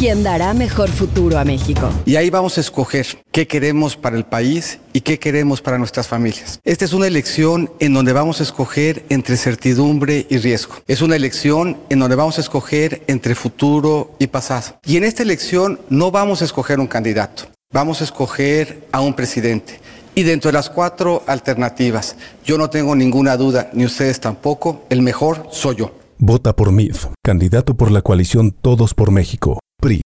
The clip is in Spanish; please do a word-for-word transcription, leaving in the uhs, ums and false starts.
quien dará mejor futuro a México. Y ahí vamos a escoger qué queremos para el país y qué queremos para nuestras familias. Esta es una elección en donde vamos a escoger entre certidumbre y riesgo. Es una elección en donde vamos a escoger entre futuro y pasado. Y en esta elección no vamos a escoger un candidato, vamos a escoger a un presidente. Y dentro de las cuatro alternativas, yo no tengo ninguna duda, ni ustedes tampoco, el mejor soy yo. Vota por M I F, candidato por la coalición Todos por México.